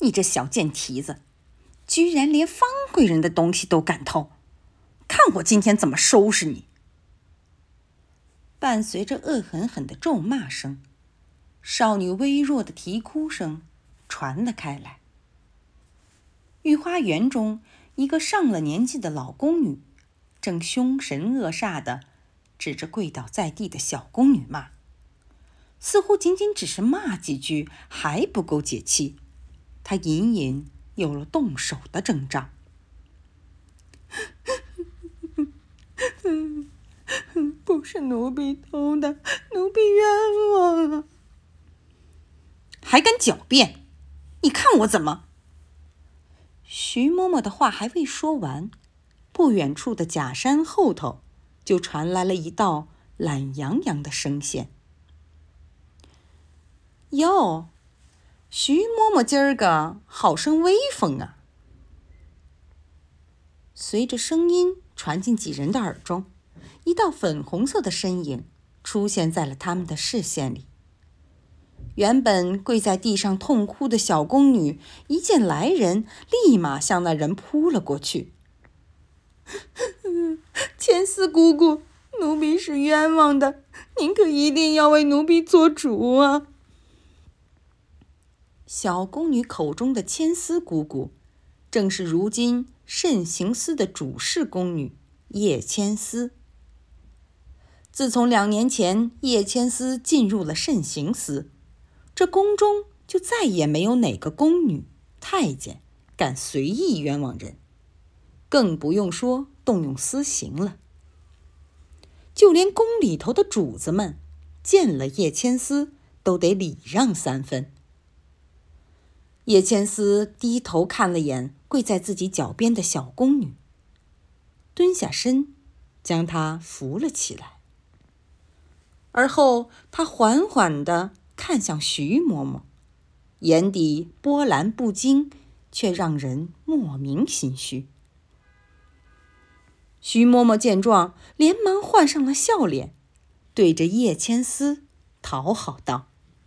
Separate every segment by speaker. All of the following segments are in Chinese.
Speaker 1: 你这小贱蹄子，居然连方贵人的东西都敢偷，看我今天怎么收拾你！”伴随着恶狠狠的咒骂声，少女微弱的啼哭声传了开来。御花园中，一个上了年纪的老宫女正凶神恶煞地指着跪倒在地的小宫女骂，似乎仅仅只是骂几句还不够解气，她隐隐有了动手的征兆。不是奴婢偷的，奴婢冤枉啊！还敢狡辩？你看我怎么……徐嬷嬷的话还未说完，不远处的假山后头就传来了一道懒洋洋的声线。哟，徐嬷嬷今儿个好生威风啊！随着声音传进几人的耳中，一道粉红色的身影出现在了他们的视线里。原本跪在地上痛哭的小宫女一见来人，立马向那人扑了过去。千丝姑姑，奴婢是冤枉的，您可一定要为奴婢做主啊！小宫女口中的千丝姑姑，正是如今慎刑司的主事宫女叶千丝。自从2年前叶千丝进入了慎刑司，这宫中就再也没有哪个宫女、太监敢随意冤枉人，更不用说动用私刑了。就连宫里头的主子们见了叶千丝都得礼让3分。叶千丝低头看了眼跪在自己脚边的小宫女，蹲下身将她扶了起来，而后她缓缓地看向徐嬷嬷，眼底波澜不惊，却让人莫名心虚。徐嬷嬷见状，连忙换上了笑脸，对着叶千丝讨好道：“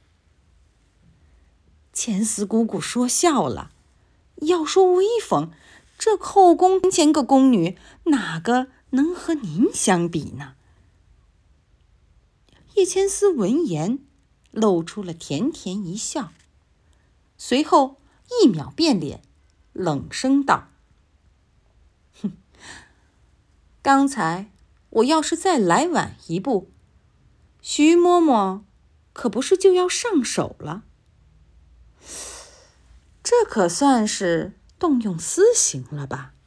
Speaker 1: 千丝姑姑说笑了，要说威风，这后宫1000个宫女，哪个能和您相比呢？”叶千丝闻言，露出了甜甜一笑，随后1秒变脸，冷声道：“哼，刚才我要是再来晚一步，徐嬷嬷可不是就要上手了。这可算是动用私刑了吧？”